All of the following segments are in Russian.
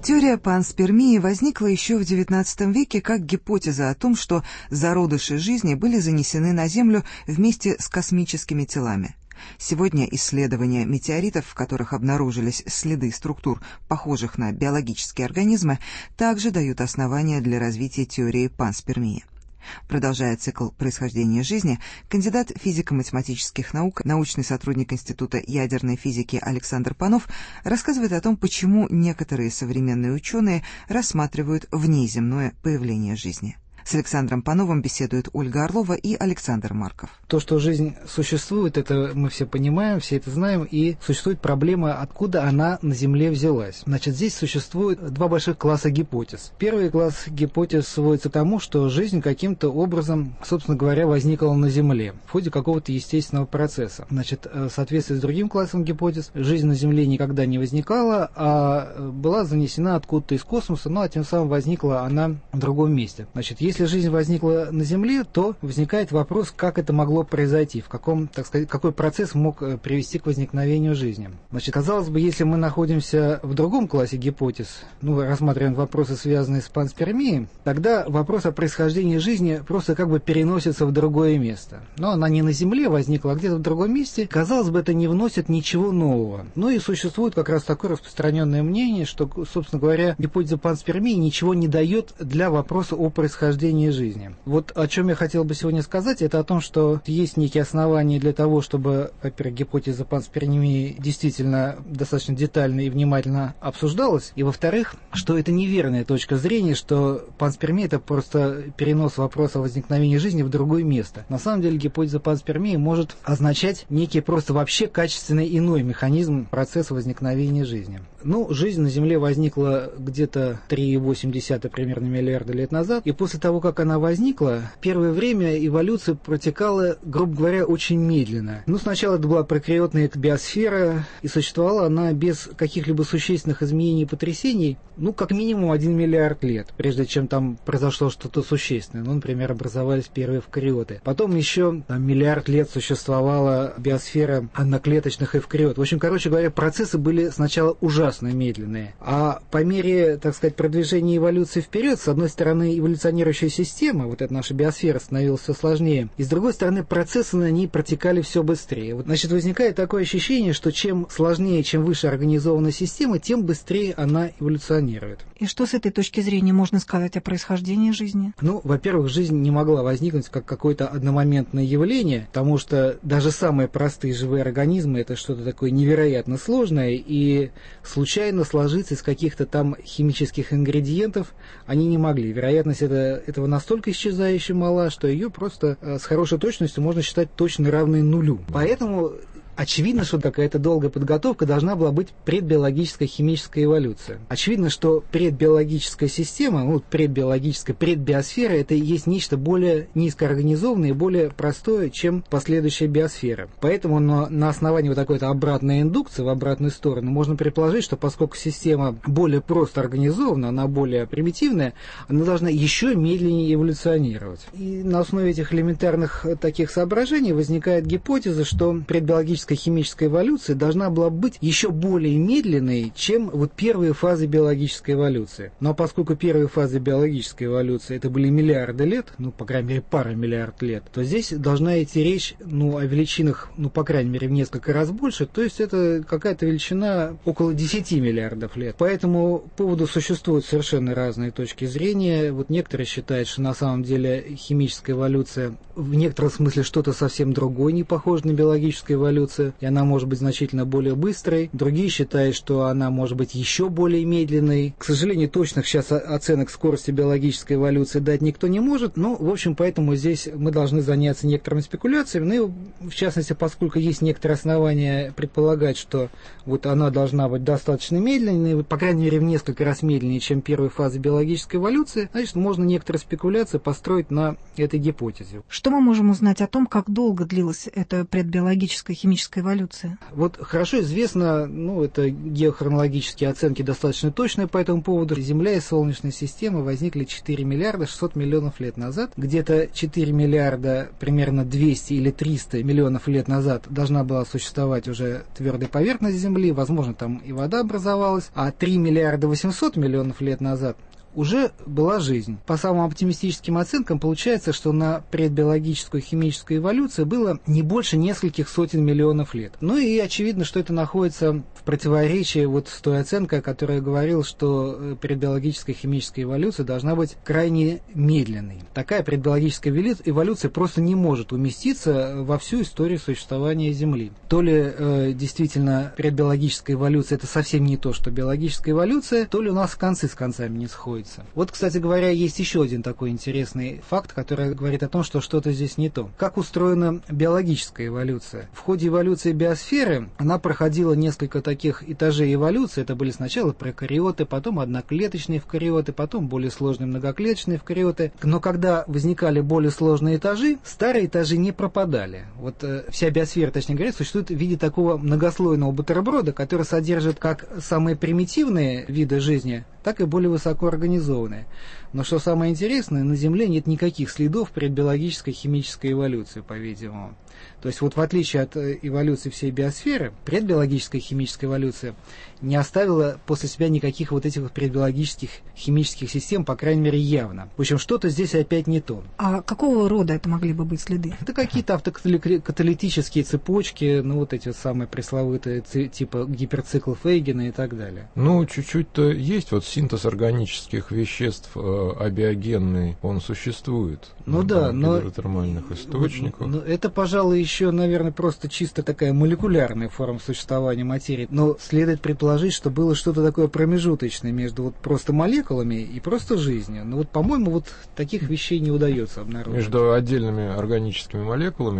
Теория панспермии возникла еще в XIX веке как гипотеза о том, что зародыши жизни были занесены на Землю вместе с космическими телами. Сегодня исследования метеоритов, в которых обнаружились следы структур, похожих на биологические организмы, также дают основания для развития теории панспермии. Продолжая цикл происхождения жизни, кандидат физико-математических наук, научный сотрудник Института ядерной физики Александр Панов рассказывает о том, почему некоторые современные ученые рассматривают внеземное появление жизни. С Александром Пановым беседуют Ольга Орлова и Александр Марков. То, что жизнь существует, это мы все понимаем, все это знаем, и существует проблема, откуда она на Земле взялась. Значит, здесь существует два больших класса гипотез. Первый класс гипотез сводится к тому, что жизнь каким-то образом, собственно говоря, возникла на Земле в ходе какого-то естественного процесса. Значит, в соответствии с другим классом гипотез, жизнь на Земле никогда не возникала, а была занесена откуда-то из космоса, ну а тем самым возникла она в другом месте. Значит, если жизнь возникла на Земле, то возникает вопрос, как это могло произойти, в каком, так сказать, какой процесс мог привести к возникновению жизни. Значит, казалось бы, если мы находимся в другом классе гипотез, рассматриваем вопросы, связанные с панспермией, тогда вопрос о происхождении жизни просто как бы переносится в другое место. Но она не на Земле возникла, а где-то в другом месте. Казалось бы, это не вносит ничего нового. Ну и существует как раз такое распространенное мнение, что, собственно говоря, гипотеза панспермии ничего не дает для вопроса о происхождении жизни. Вот о чем я хотел бы сегодня сказать, это о том, что есть некие основания для того, чтобы, во-первых, гипотеза панспермии действительно достаточно детально и внимательно обсуждалась, и, во-вторых, что это неверная точка зрения, что панспермия – это просто перенос вопроса о возникновении жизни в другое место. На самом деле гипотеза панспермии может означать некий просто вообще качественный иной механизм процесса возникновения жизни. Жизнь на Земле возникла где-то 3,8 примерно миллиарда лет назад, и после того, как она возникла, первое время эволюция протекала, грубо говоря, очень медленно. Сначала это была прокариотная биосфера, и существовала она без каких-либо существенных изменений и потрясений, как минимум 1 миллиард лет, прежде чем там произошло что-то существенное. Например, образовались первые эвкариоты. Потом еще миллиард лет существовала биосфера одноклеточных эвкариот. В общем, короче говоря, процессы были сначала ужасно медленные. А по мере, так сказать, продвижения эволюции вперед, с одной стороны, эволюционирующая система, вот эта наша биосфера, становилась все сложнее, и с другой стороны, процессы на ней протекали все быстрее. Значит, возникает такое ощущение, что чем сложнее, чем выше организована система, тем быстрее она эволюционирует. И что с этой точки зрения можно сказать о происхождении жизни? Во-первых, жизнь не могла возникнуть как какое-то одномоментное явление, потому что даже самые простые живые организмы – это что-то такое невероятно сложное, и случайно сложиться из каких-то там химических ингредиентов они не могли. Вероятность этого настолько исчезающе мала, что ее просто с хорошей точностью можно считать точно равной нулю. Поэтому очевидно, что какая-то долгая подготовка должна была быть предбиологическая химическая эволюция. Очевидно, что предбиологическая система, предбиосфера, это и есть нечто более низкоорганизованное и более простое, чем последующая биосфера. Поэтому на основании такой-то обратной индукции в обратную сторону можно предположить, что поскольку система более просто организована, она более примитивная, она должна еще медленнее эволюционировать. И на основе этих элементарных таких соображений возникает гипотеза, что предбиологическая химическая эволюция должна была быть еще более медленной, чем первые фазы биологической эволюции. Но поскольку первые фазы биологической эволюции это были миллиарды лет, по крайней мере пара миллиард лет, то здесь должна идти речь о величинах, по крайней мере в несколько раз больше, то есть это какая-то величина около 10 миллиардов лет. По этому поводу существуют совершенно разные точки зрения. Некоторые считают, что на самом деле химическая эволюция в некотором смысле что-то совсем другое, не похоже на биологическую эволюцию, и она может быть значительно более быстрой. Другие считают, что она может быть еще более медленной. К сожалению, точных сейчас оценок скорости биологической эволюции дать никто не может. В общем, поэтому здесь мы должны заняться некоторыми спекуляциями. В частности, поскольку есть некоторые основания предполагать, что она должна быть достаточно медленной, по крайней мере, в несколько раз медленнее, чем первые фазы биологической эволюции, значит, можно некоторые спекуляции построить на этой гипотезе. Что мы можем узнать о том, как долго длилась эта предбиологическая химическая биологическая эволюция? Вот хорошо известно, это геохронологические оценки достаточно точные по этому поводу. Земля и Солнечная система возникли 4 миллиарда 600 миллионов лет назад. Где-то 4 миллиарда, примерно 200 или 300 миллионов лет назад должна была существовать уже твердая поверхность Земли, возможно, там и вода образовалась, а 3 миллиарда 800 миллионов лет назад уже была жизнь. По самым оптимистическим оценкам получается, что на предбиологическую химическую эволюцию было не больше нескольких сотен миллионов лет. Ну и очевидно, что это находится в противоречии вот с той оценкой, о которой я говорил, что предбиологическая химическая эволюция должна быть крайне медленной. Такая предбиологическая эволюция просто не может уместиться во всю историю существования Земли. То ли действительно предбиологическая эволюция это совсем не то, что биологическая эволюция, то ли у нас концы с концами не сходятся. Вот, кстати говоря, есть еще один такой интересный факт, который говорит о том, что что-то здесь не то. Как устроена биологическая эволюция? В ходе эволюции биосферы она проходила несколько таких этажей эволюции. Это были сначала прокариоты, потом одноклеточные эвкариоты, потом более сложные многоклеточные эвкариоты. Но когда возникали более сложные этажи, старые этажи не пропадали. Вот вся биосфера, точнее говоря, существует в виде такого многослойного бутерброда, который содержит как самые примитивные виды жизни, так и более высоко организованные. Но что самое интересное, на Земле нет никаких следов предбиологической химической эволюции, по-видимому. То есть вот в отличие от эволюции всей биосферы, предбиологическая химическая эволюция не оставила после себя никаких вот этих вот предбиологических химических систем, по крайней мере, явно. В общем, что-то здесь опять не то. А какого рода это могли бы быть следы? Это какие-то автокаталитические цепочки, вот эти вот самые пресловутые, типа гиперцикл Фейгена и так далее. Чуть-чуть-то есть вот синтез органических веществ абиогенный, он существует. Но гидротермальных источниках. Это, пожалуй, еще, наверное, просто чисто такая молекулярная форма существования материи. Но следует предположить, что было что-то такое промежуточное между вот просто молекулами и просто жизнью. Но по-моему, таких вещей не удается обнаружить. Между отдельными органическими молекулами,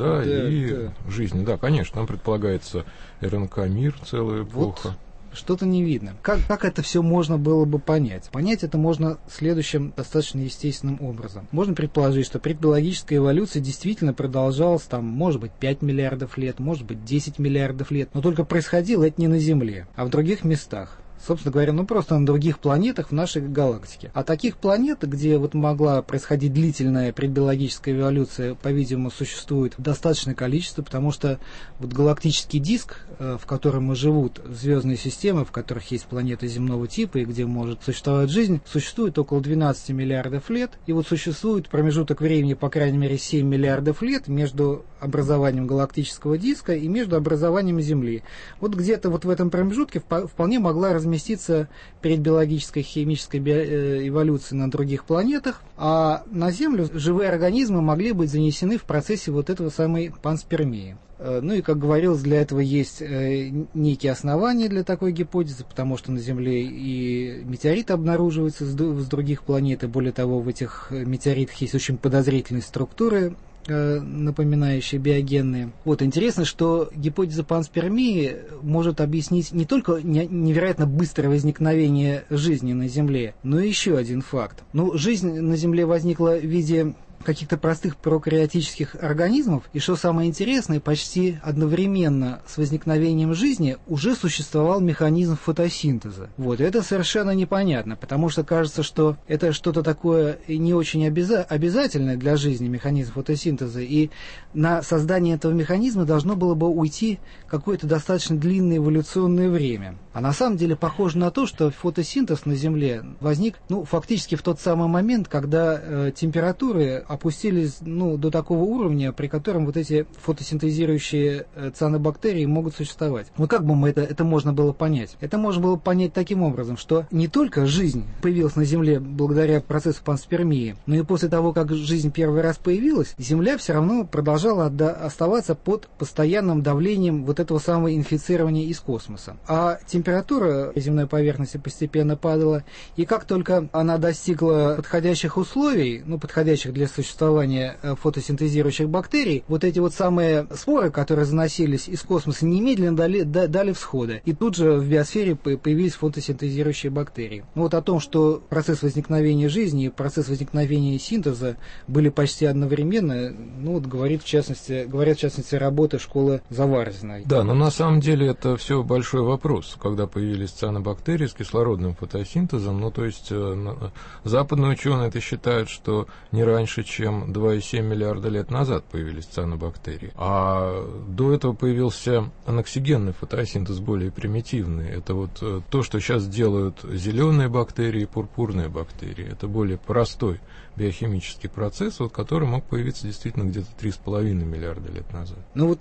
и жизнью. Да, конечно, там предполагается РНК-мир, целая эпоха. Что-то не видно. Как это все можно было бы понять? Понять это можно следующим достаточно естественным образом. Можно предположить, что предбиологическая эволюция действительно продолжалась может быть, 5 миллиардов лет, может быть, 10 миллиардов лет. Но только происходило это не на Земле, а в других местах. Собственно говоря, просто на других планетах в нашей галактике. А таких планет, где могла происходить длительная предбиологическая эволюция, по-видимому, существует достаточное количество, потому что галактический диск, в котором живут звездные системы, в которых есть планеты земного типа и где может существовать жизнь, существует около 12 миллиардов лет. И существует промежуток времени, по крайней мере, 7 миллиардов лет между образованием галактического диска и между образованием Земли. Где-то в этом промежутке вполне могла разместиться предбиологическая химическая эволюция на других планетах, а на Землю живые организмы могли быть занесены в процессе этого самой панспермии. И, как говорилось, для этого есть некие основания для такой гипотезы, потому что на Земле и метеориты обнаруживаются с других планет, и более того, в этих метеоритах есть очень подозрительные структуры, напоминающие биогенные. Интересно, что гипотеза панспермии может объяснить не только невероятно быстрое возникновение жизни на Земле, но и еще один факт. Жизнь на Земле возникла в виде каких-то простых прокариотических организмов, и что самое интересное, почти одновременно с возникновением жизни уже существовал механизм фотосинтеза. Это совершенно непонятно, потому что кажется, что это что-то такое не очень обязательное для жизни, механизм фотосинтеза, и на создание этого механизма должно было бы уйти какое-то достаточно длинное эволюционное время. А на самом деле похоже на то, что фотосинтез на Земле возник фактически в тот самый момент, когда температуры опустились до такого уровня, при котором эти фотосинтезирующие цианобактерии могут существовать. Как бы это можно было понять? Это можно было понять таким образом, что не только жизнь появилась на Земле благодаря процессу панспермии, но и после того, как жизнь первый раз появилась, Земля все равно продолжала оставаться под постоянным давлением этого самого инфицирования из космоса. А температура земной поверхности постепенно падала, и как только она достигла подходящих условий, подходящих для существования фотосинтезирующих бактерий, вот эти вот самые споры, которые заносились из космоса, немедленно дали всходы. И тут же в биосфере появились фотосинтезирующие бактерии. Вот о том, что процесс возникновения жизни и процесс возникновения синтеза были почти одновременно, говорят в частности работы школы Заварзиной. Да, но на самом деле это все большой вопрос, когда появились цианобактерии с кислородным фотосинтезом. То есть западные ученые это считают, что не раньше, чем 2,7 миллиарда лет назад появились цианобактерии. А до этого появился аноксигенный фотосинтез, более примитивный. Это вот то, что сейчас делают зеленые бактерии, пурпурные бактерии. Это более простой биохимический процесс, который мог появиться действительно где-то 3,5 миллиарда лет назад.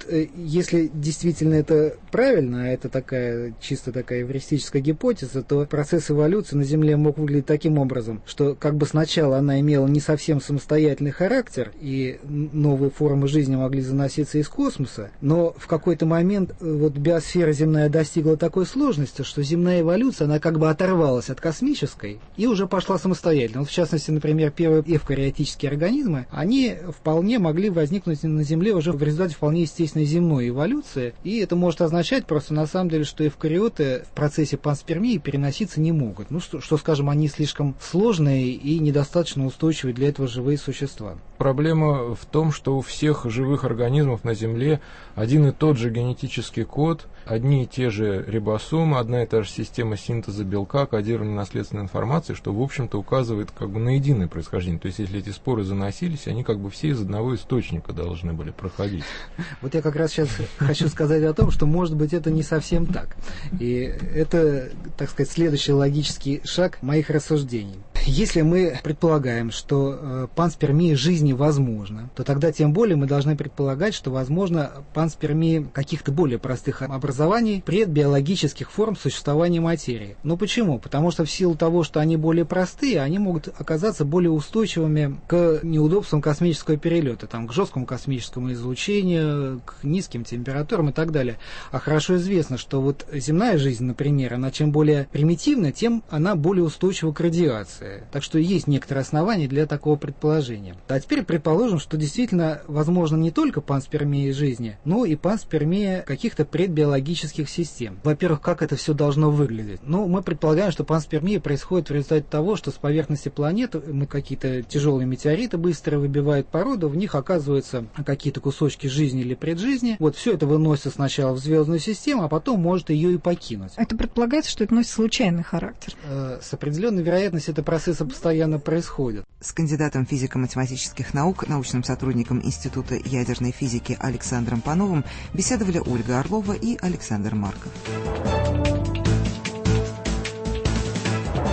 Если действительно это правильно, а это чисто такая эвристическая гипотеза, то процесс эволюции на Земле мог выглядеть таким образом, что сначала она имела не совсем самостоятельный характер, и новые формы жизни могли заноситься из космоса, но в какой-то момент биосфера земная достигла такой сложности, что земная эволюция, она оторвалась от космической и уже пошла самостоятельно. В частности, например, первые эвкариотические организмы, они вполне могли возникнуть на Земле уже в результате вполне естественной земной эволюции, и это может означать просто на самом деле, что эвкариоты в процессе панспермии переноситься не могут. Скажем, они слишком сложные и недостаточно устойчивые для этого живые существа. Проблема в том, что у всех живых организмов на Земле один и тот же генетический код, одни и те же рибосомы, одна и та же система синтеза белка, кодирования наследственной информации, что, в общем-то, указывает на единое происхождение. То есть, если эти споры заносились, они все из одного источника должны были проходить. Вот я как раз сейчас хочу сказать о том, что, может быть, это не совсем так. И это, так сказать, следующий логический шаг моих рассуждений. Если мы предполагаем, что панспермия жизни возможна, то тогда тем более мы должны предполагать, что возможно панспермия каких-то более простых образований предбиологических форм существования материи. Почему? Потому что в силу того, что они более простые, они могут оказаться более устойчивыми к неудобствам космического перелета, к жесткому космическому излучению, к низким температурам и так далее. А хорошо известно, что земная жизнь, например, она чем более примитивна, тем она более устойчива к радиации. Так что есть некоторые основания для такого предположения. А теперь предположим, что действительно возможно не только панспермия жизни, но и панспермия каких-то предбиологических систем. Во-первых, как это все должно выглядеть? Мы предполагаем, что панспермия происходит в результате того, что с поверхности планеты какие-то тяжелые метеориты быстро выбивают породу, в них оказываются какие-то кусочки жизни или преджизни. Все это выносится сначала в звездную систему, а потом может ее и покинуть. Это предполагается, что это носит случайный характер. С определенной вероятностью это процессы постоянно происходят. С кандидатом физико-математических наук, научным сотрудником Института ядерной физики Александром Пановым беседовали Ольга Орлова и Александр Марков.